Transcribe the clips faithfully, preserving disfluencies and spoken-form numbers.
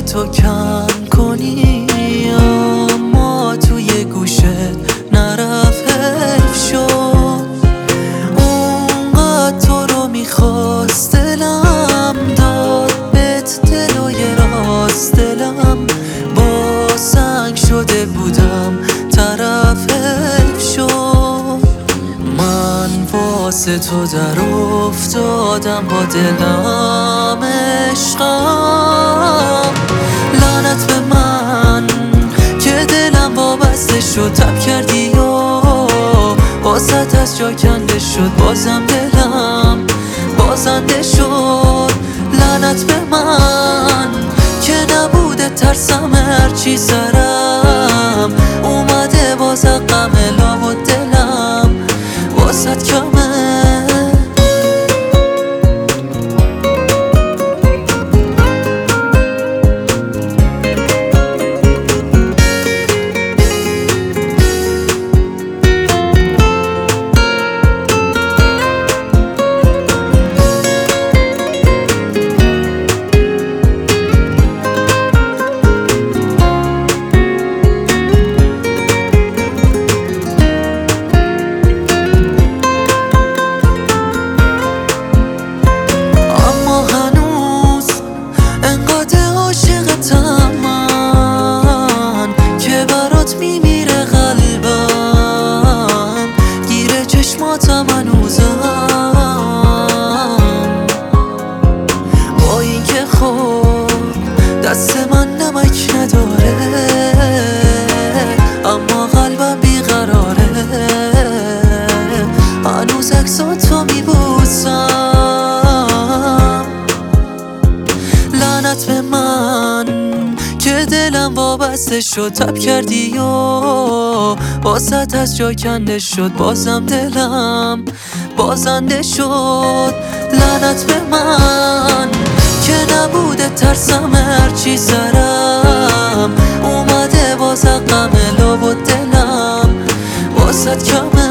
تو کم کنی اما توی گوشت نرفت حیف شد. اونقدر تو رو میخواست دلم داد بهت دل و یه راست دلم با سنگ شده بودم طرف حیف شد. من واسه تو در افتادم با دلم عشقم، لعنت به من که دلم وابسته شد. تب کردی و واسط از جا کنده شد، بازم دلم بازنده شد. لعنت به من که نبوده ترسم هرچی سرم اومده باز غم لابد دلم واسط کمه. میمیره قلبم گیره چشماتم هنوزم، با این که خب دست من نمک نداره اما قلبم بیقراره. هنوز عکساتو میبوسم، لعنت به من که دلم وابسته شد. تب کردی و واسط از جا کنده شد، بازم دلم بازنده شد. لعنت به من که نبوده ترسم هرچی سرم اومده باز غم لابد دلم واسط کمه.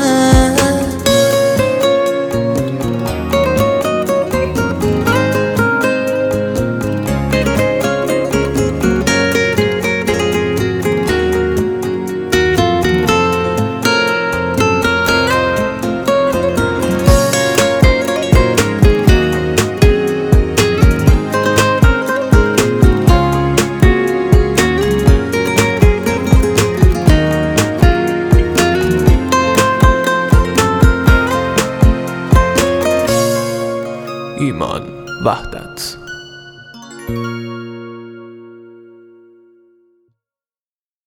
ایمان وحدت.